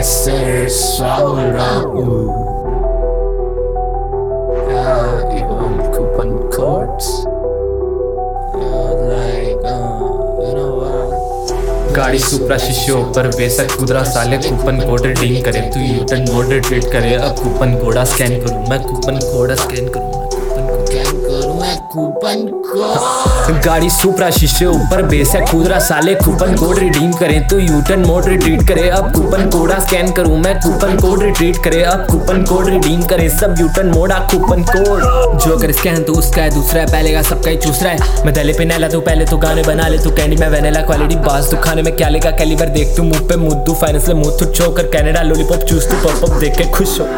ser Saul. Coupon codes. गाड़ी सुपरा शीशे ऊपर बेशक कुदरा साले कूपन कोड रिडीम करे तू यूटर्न मोड ट्रीट करे अब कूपन कोड़ा स्कैन करूँ मैं कूपन कोड़ा स्कैन करूँ कूपन कोड गाड़ी सुपरा शीशे ऊपर बेशक कुदरा साले कूपन कोड रिडीम करे तो यूटर्न मोड रिट्रीट करे अब कूपन कोड़ा स्कैन करूँ मैं कूपन कोड रिट्रीट करे अब कूपन कोड रिडीम करे सब यूटर्न मोड आ कूपन कोड जो कर स्कैन तो उसका है दूसरा है पहले का सबका ही चूस रहा है मैं दले पे नैला तू पहले तो गाने बना ले तू कैंडी में वेनेला क्वालिटी बास तू खाने में क्या लेगा कैलिबर देख तू मुंह पे मुद्दू फाइनेंस में मुंह तू छोकर कनाडा लॉलीपॉप चूस तू पॉप अप देख के खुश हो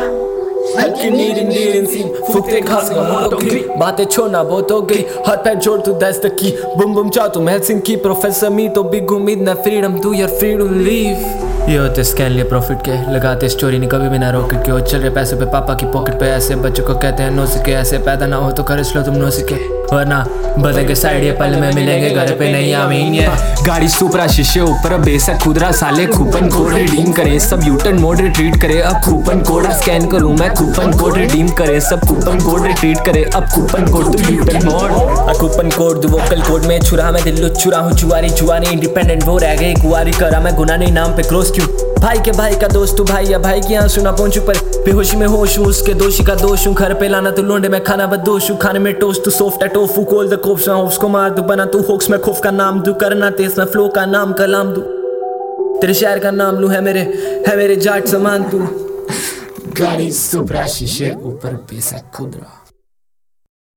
फुकते घास का मोटो की बातें छोड़ना बहुत हो गई हाथ पैर जोड़ तू that's the key Bum Bum चाह तुम हेलसिंकी प्रोफेसर मी तो बिग उम्मीद ना फ्रीडम तू यार फ्री टू लीव ये होते स्कैन लिए प्रॉफिट के लगाते स्टोरी नहीं कभी भी ना रोके क्यों चल रहे पैसे पे पापा की पॉकेट पे ऐसे बच्चों को कहते हैं नो सीखे ऐसे पैदा ना हो तो कर लो तुम नो सीखे वरना बदलेंगे साइड ये पल में मिलेंगे घर पे नहीं आमीन ये गाड़ी सुपरा शीशे ऊपर बेशक खुदरा साले कूपन कोड रिडीम करे सब यूटर्न मोड रिट्रीट करे अब कूपन कोड स्कैन करूँ मैं कूपन कोड रिडीम करे सब कूपन कोड रिट्रीट करे अब कूपन कोड तो यूटर्न मोड कूपन कोड दो वोकल कोड में छुरा मैं दिल्लू चुरा हूँ जुआरी जुआरी इंडिपेंडेंट वो रह गए कुआरी करा मैं गुना नहीं नाम पे क्रॉस क्यों भाई के भाई का दोस्त तू भाई या भाई की आंसू ना पहुंचू पर बेहोशी में होश हूँ उसके दोषी का दोष हूँ घर पे लाना तू लोंडे में खाना बदोश हूँ खाने में टोस्ट तू सॉफ्ट है टोफू कोल द कोप्स में होप्स को मार दू बना तू होक्स में खौफ का नाम दू करना तेज में फ्लो का नाम कलाम दू तेरे शहर का नाम लू है मेरे जाट समान तू गाड़ी सुपरा शीशे ऊपर बेशक खुदरा